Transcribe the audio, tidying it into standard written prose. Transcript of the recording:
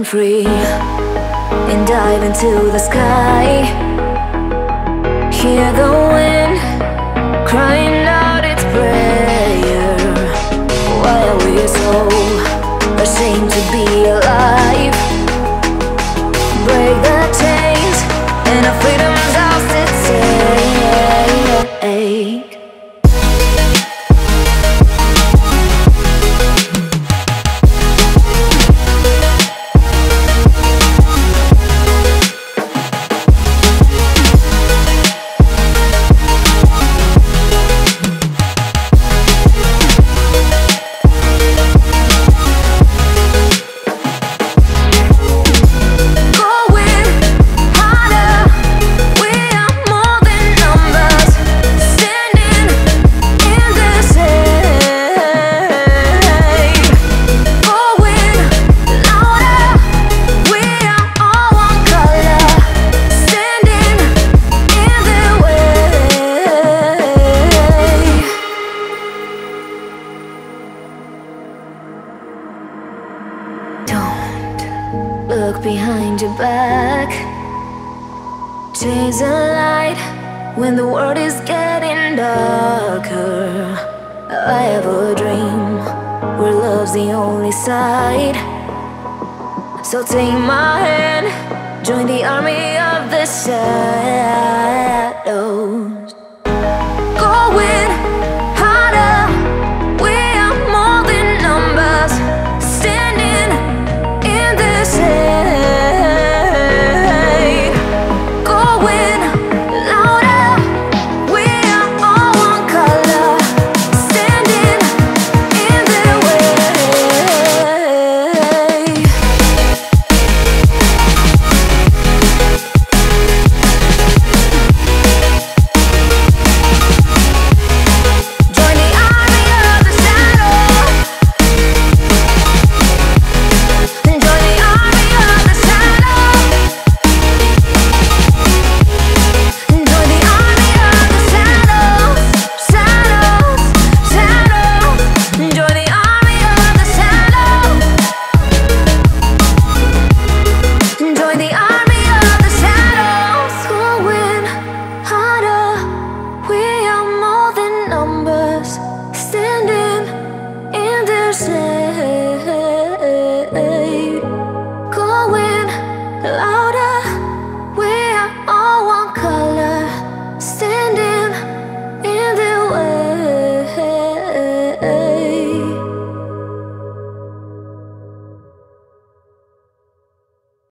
free and dive into the sky. Hear the wind crying out its prayer. Why are we so ashamed to be alive? Break the chains and our freedom's ours to take. Look behind your back. Chase a light when the world is getting darker. I have a dream where love's the only side. So take my hand, join the army of the shadows.